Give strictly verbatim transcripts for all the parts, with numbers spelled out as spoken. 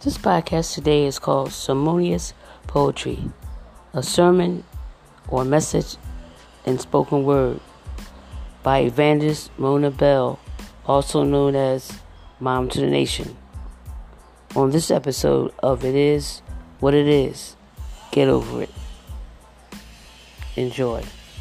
This podcast today is called Sermonious Poetry, a sermon or message in spoken word by Evangelist Mona Bell, also known as Mom to the Nation. On this episode of It Is What It Is, get over it. Enjoy.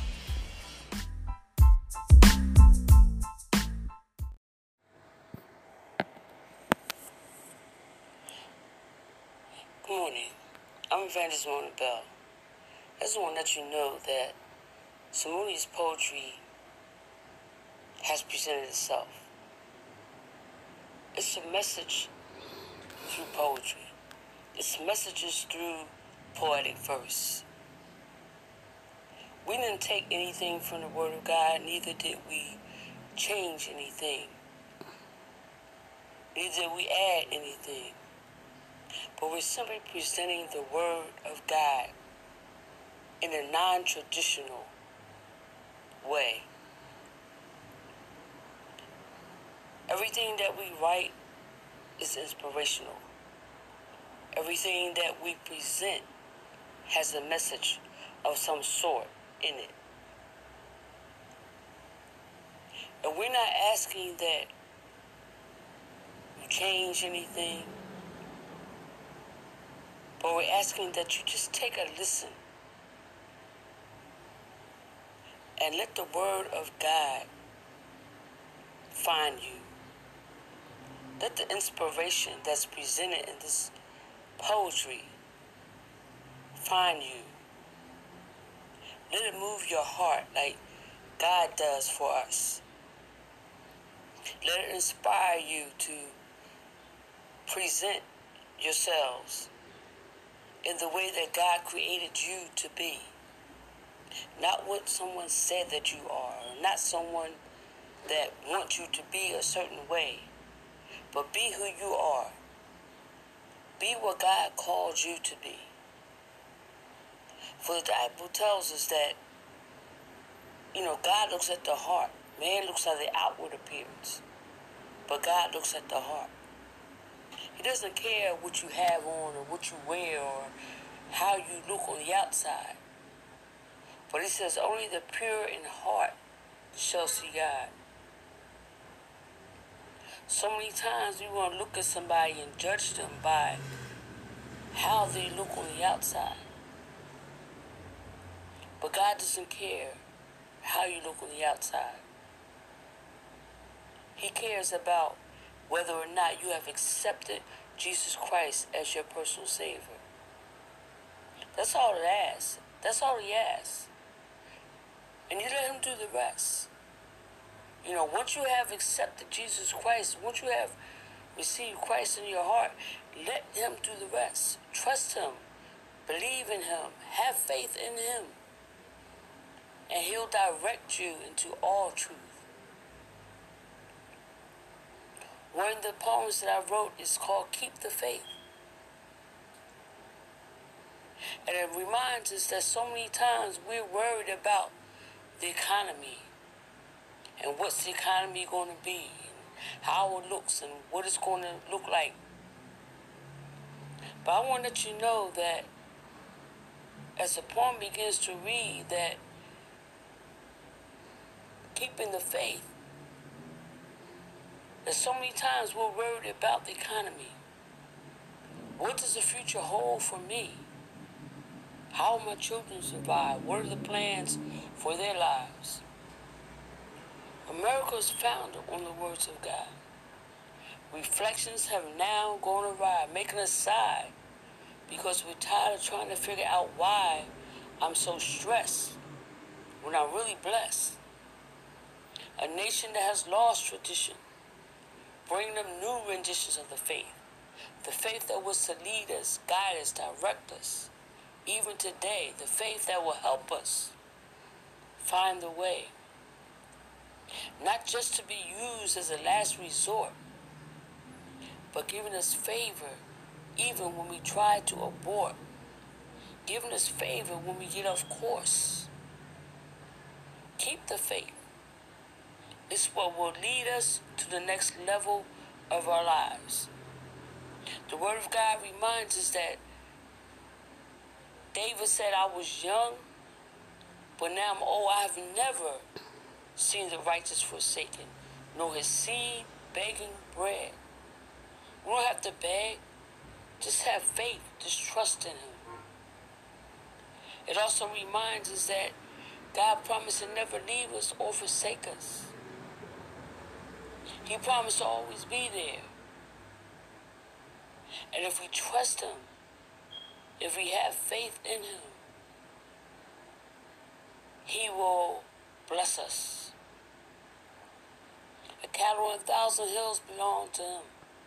Good morning. I'm Evangelist Mona Bell. I just want to let you know that Sermonious Poetry has presented itself. It's a message through poetry. It's messages through poetic verse. We didn't take anything from the Word of God, neither did we change anything. Neither did we add anything. But we're simply presenting the Word of God in a non-traditional way. Everything that we write is inspirational. Everything that we present has a message of some sort in it. And we're not asking that you change anything, but we're asking that you just take a listen and let the Word of God find you. Let the inspiration that's presented in this poetry find you. Let it move your heart like God does for us. Let it inspire you to present yourselves in the way that God created you to be. Not what someone said that you are, not someone that wants you to be a certain way, but be who you are. Be what God called you to be. For the Bible tells us that, you know, God looks at the heart. Man looks at the outward appearance, but God looks at the heart. He doesn't care what you have on or what you wear or how you look on the outside. But he says only the pure in heart shall see God. So many times we want to look at somebody and judge them by how they look on the outside. But God doesn't care how you look on the outside. He cares about whether or not you have accepted Jesus Christ as your personal Savior. That's all it asks. That's all he asks. And you let him do the rest. You know, once you have accepted Jesus Christ, once you have received Christ in your heart, let him do the rest. Trust him. Believe in him. Have faith in him. And he'll direct you into all truth. One of the poems that I wrote is called Keep the Faith. And it reminds us that so many times we're worried about the economy and what's the economy going to be, and how it looks and what it's going to look like. But I want to let you know that as the poem begins to read, that keeping the faith, that so many times we're worried about the economy. What does the future hold for me? How will my children survive? What are the plans for their lives? America is founded on the words of God. Reflections have now gone awry, making us sigh because we're tired of trying to figure out why I'm so stressed when I'm really blessed. A nation that has lost tradition, bringing them new renditions of the faith. The faith that was to lead us, guide us, direct us. Even today, the faith that will help us find the way. Not just to be used as a last resort, but giving us favor even when we try to abort. Giving us favor when we get off course. Keep the faith. It's what will lead us to the next level of our lives. The Word of God reminds us that David said, I was young, but now I'm old. I have never seen the righteous forsaken, nor his seed begging bread. We don't have to beg. Just have faith. Just trust in him. It also reminds us that God promised to never leave us or forsake us. He promised to always be there. And if we trust him, if we have faith in him, he will bless us. A cattle on a thousand hills belong to him.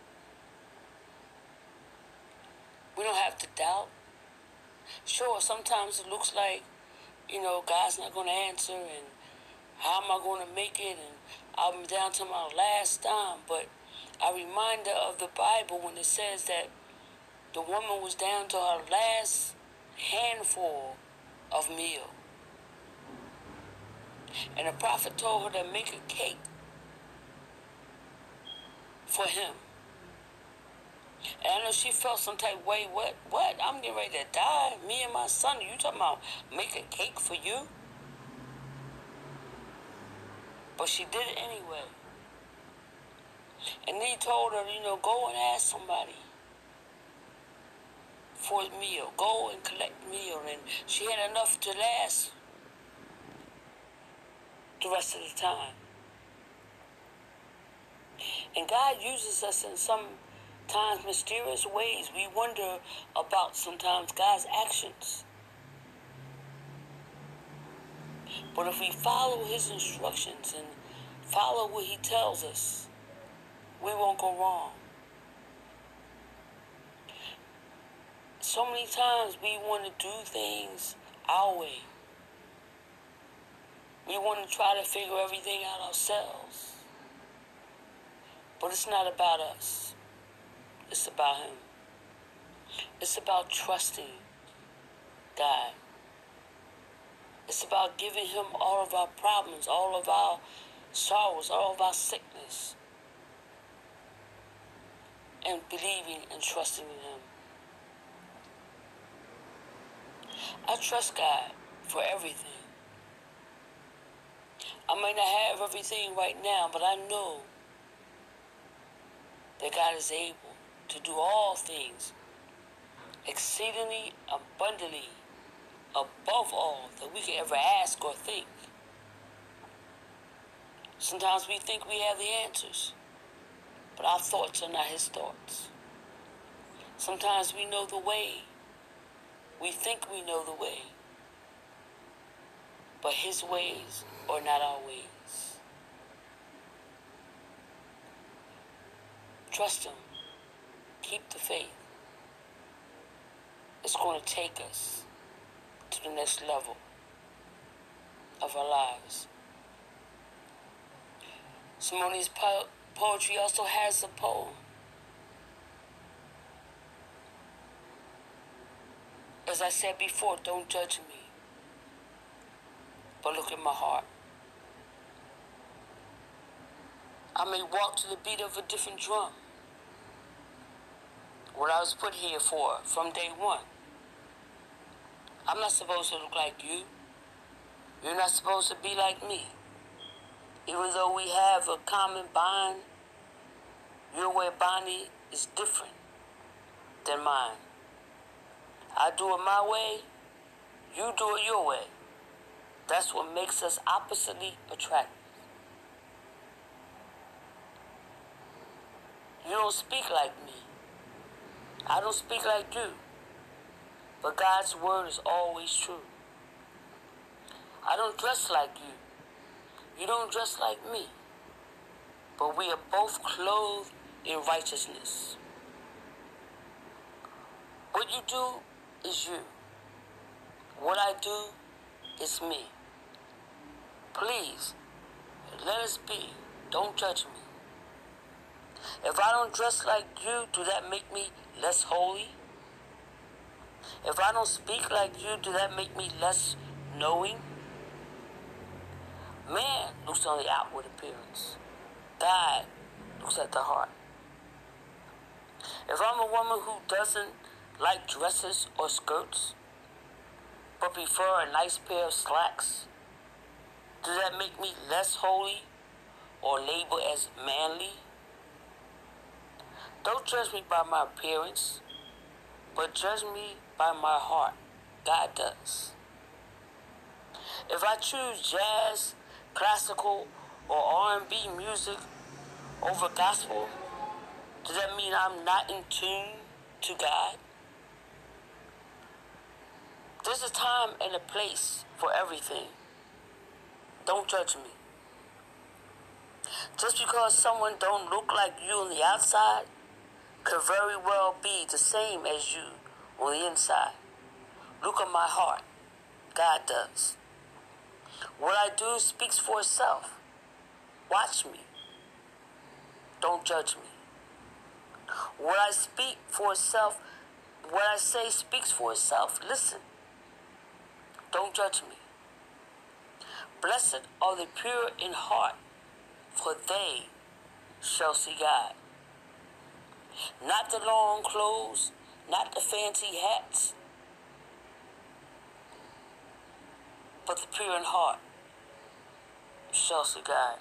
We don't have to doubt. Sure, sometimes it looks like, you know, God's not going to answer, and how am I going to make it, and I'm down to my last dime. But a reminder of the Bible when it says that the woman was down to her last handful of meal. And the prophet told her to make a cake for him. And I know she felt some type of way. What? What? I'm getting ready to die. Me and my son. You talking about make a cake for you? But she did it anyway. And then he told her, you know, go and ask somebody for a meal. Go and collect meal. And she had enough to last the rest of the time. And God uses us in sometimes mysterious ways. We wonder about sometimes God's actions. But if we follow his instructions and follow what he tells us, we won't go wrong. So many times we want to do things our way. We want to try to figure everything out ourselves. But it's not about us. It's about him. It's about trusting God. It's about giving him all of our problems, all of our sorrows, all of our sickness, and believing and trusting in him. I trust God for everything. I may not have everything right now, but I know that God is able to do all things exceedingly abundantly above all that we can ever ask or think. Sometimes we think we have the answers, but our thoughts are not his thoughts. Sometimes we know the way. We think we know the way, but his ways are not our ways. Trust him. Keep the faith. It's going to take us to the next level of our lives. Simone's po- poetry also has a poem. As I said before, don't judge me, but look at my heart. I may walk to the beat of a different drum. What I was put here for from day one. I'm not supposed to look like you. You're not supposed to be like me. Even though we have a common bond, your way of bonding is different than mine. I do it my way, you do it your way. That's what makes us oppositely attractive. You don't speak like me. I don't speak like you. But God's word is always true. I don't dress like you. You don't dress like me. But we are both clothed in righteousness. What you do is you. What I do is me. Please, let us be. Don't judge me. If I don't dress like you, do that make me less holy? If I don't speak like you, do that make me less knowing? Man looks on the outward appearance. God looks at the heart. If I'm a woman who doesn't like dresses or skirts, but prefer a nice pair of slacks, does that make me less holy or labeled as manly? Don't judge me by my appearance, but judge me by my heart. God does. If I choose jazz, classical, or R and B music over gospel, does that mean I'm not in tune to God? There's a time and a place for everything. Don't judge me. Just because someone don't look like you on the outside could very well be the same as you on the inside. Look at my heart. God does. What I do speaks for itself. Watch me. Don't judge me. What I speak for itself, what I say speaks for itself. Listen. Don't judge me. Blessed are the pure in heart, for they shall see God. Not the long clothes, not the fancy hats, but the pure in heart shall see God.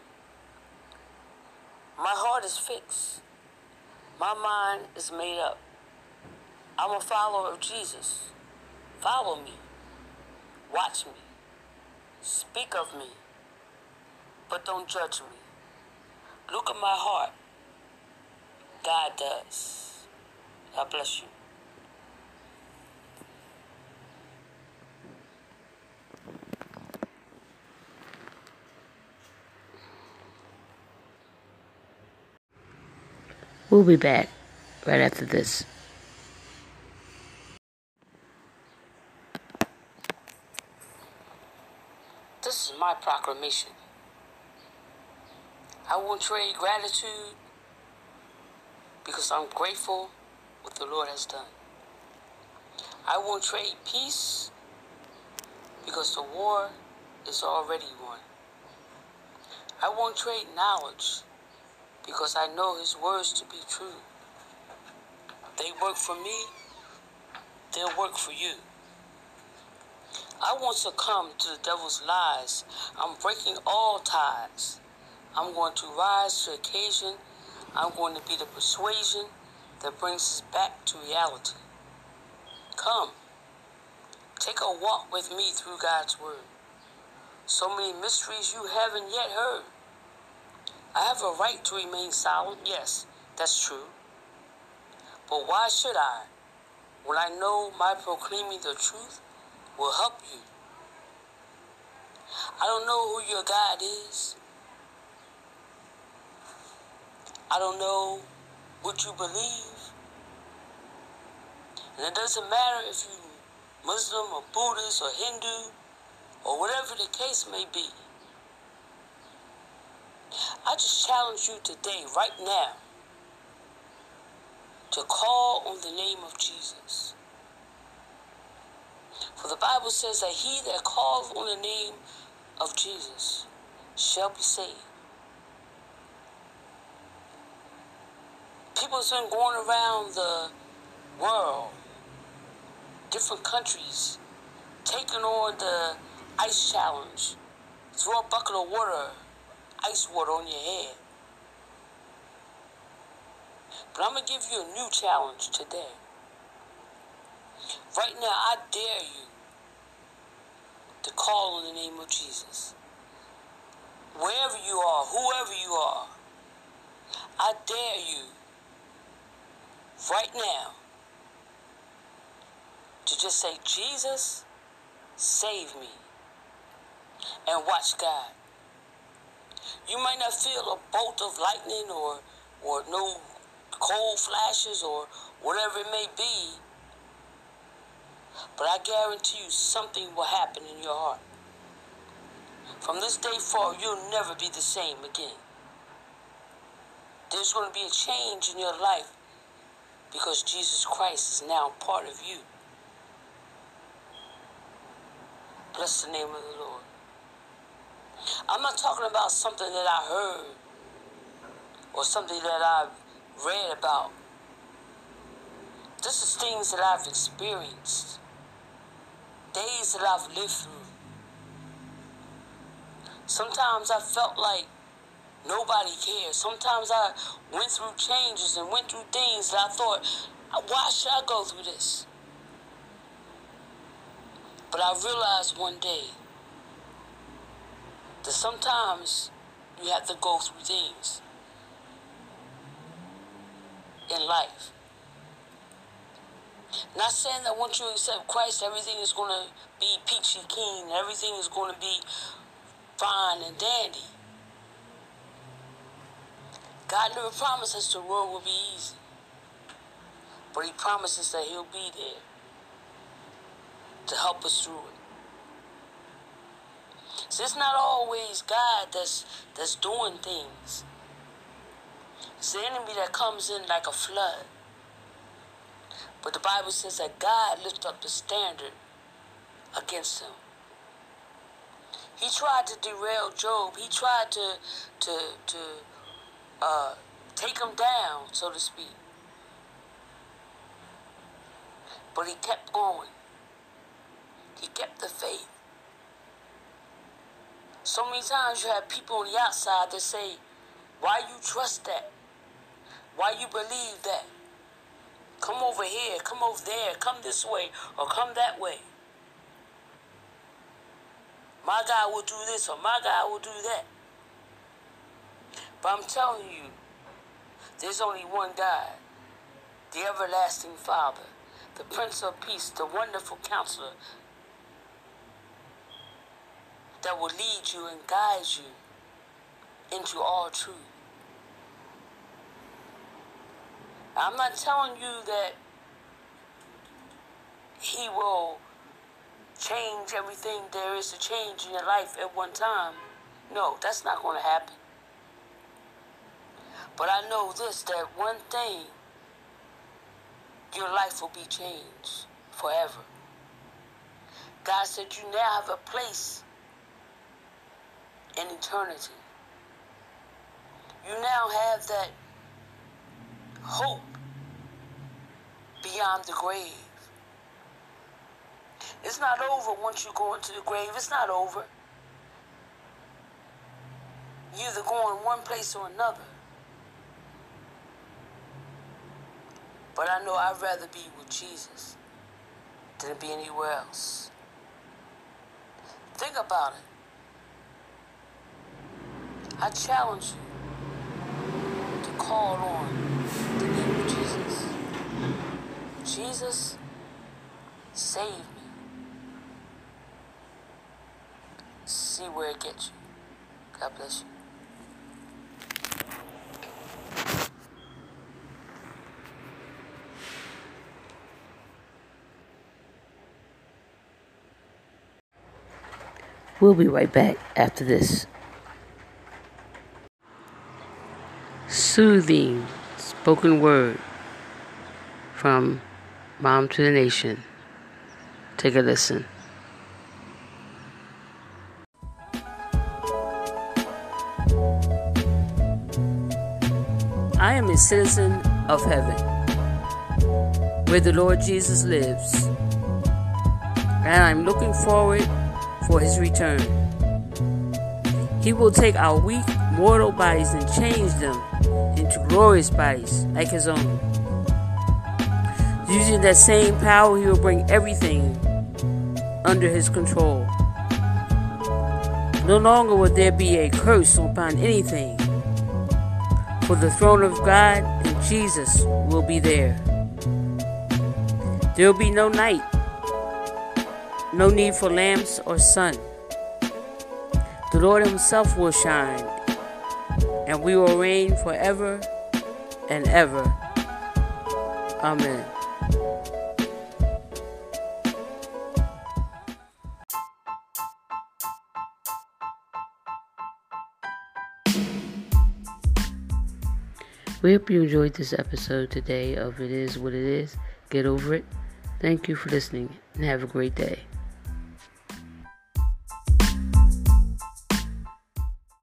My heart is fixed. My mind is made up. I'm a follower of Jesus. Follow me. Watch me. Speak of me. But don't judge me. Look at my heart. God does. God bless you. We'll be back right after this. This is my proclamation. I won't trade gratitude because I'm grateful what the Lord has done. I won't trade peace because the war is already won. I won't trade knowledge because I know His words to be true. They work for me, they'll work for you. I won't succumb to the devil's lies. I'm breaking all ties. I'm going to rise to the occasion. I'm going to be the persuasion that brings us back to reality. Come, take a walk with me through God's word. So many mysteries you haven't yet heard. I have a right to remain silent. Yes, that's true. But why should I, when I know my proclaiming the truth will help you? I don't know who your God is. I don't know what you believe. And it doesn't matter if you're Muslim or Buddhist or Hindu or whatever the case may be. I just challenge you today, right now, to call on the name of Jesus. For the Bible says that he that calls on the name of Jesus shall be saved. People have been going around the world, different countries, taking on the ice challenge. Throw a bucket of water, ice water on your head. But I'm going to give you a new challenge today. Right now, I dare you to call on the name of Jesus. Wherever you are, whoever you are, I dare you right now to just say, Jesus, save me, and watch God. You might not feel a bolt of lightning or, or no cold flashes or whatever it may be, but I guarantee you something will happen in your heart. From this day forward, you'll never be the same again. There's going to be a change in your life because Jesus Christ is now part of you. Bless the name of the Lord. I'm not talking about something that I heard or something that I've read about. This is things that I've experienced. Days that I've lived through. Sometimes I felt like nobody cares. Sometimes I went through changes and went through things that I thought, why should I go through this? But I realized one day that sometimes you have to go through things in life. Not saying that once you accept Christ, everything is going to be peachy keen, everything is going to be fine and dandy. God never promised us the road will be easy, but He promises that He'll be there to help us through it. So it's not always God that's that's doing things. It's the enemy that comes in like a flood. But the Bible says that God lifted up the standard against him. He tried to derail Job. He tried to to to uh, take him down, so to speak. But he kept going. He kept the faith. So many times you have people on the outside that say, why you trust that? Why you believe that? Come over here, come over there, come this way, or come that way. My God will do this, or my God will do that. But I'm telling you, there's only one God, the everlasting Father, the Prince of Peace, the wonderful Counselor, that will lead you and guide you into all truth. I'm not telling you that He will change everything there is to change in your life at one time. No, that's not going to happen. But I know this, that one thing, your life will be changed forever. God said you now have a place in eternity. You now have that hope beyond the grave. It's not over once you go into the grave. It's not over. You're either going one place or another. But I know I'd rather be with Jesus than be anywhere else. Think about it. I challenge you to call on the name of Jesus. Jesus, save me. See where it gets you. God bless you. We'll be right back after this. Soothing spoken word from Mom to the Nation. Take a listen. I am a citizen of heaven, where the Lord Jesus lives, and I'm looking forward for His return. He will take our weak, mortal bodies and change them into glorious bodies like His own. Using that same power, He will bring everything under His control. No longer will there be a curse upon anything, for the throne of God and Jesus will be there. There will be no night, no need for lamps or sun. The Lord Himself will shine, and we will reign forever and ever. Amen. We hope you enjoyed this episode today of It Is What It Is. Get over it. Thank you for listening, and have a great day.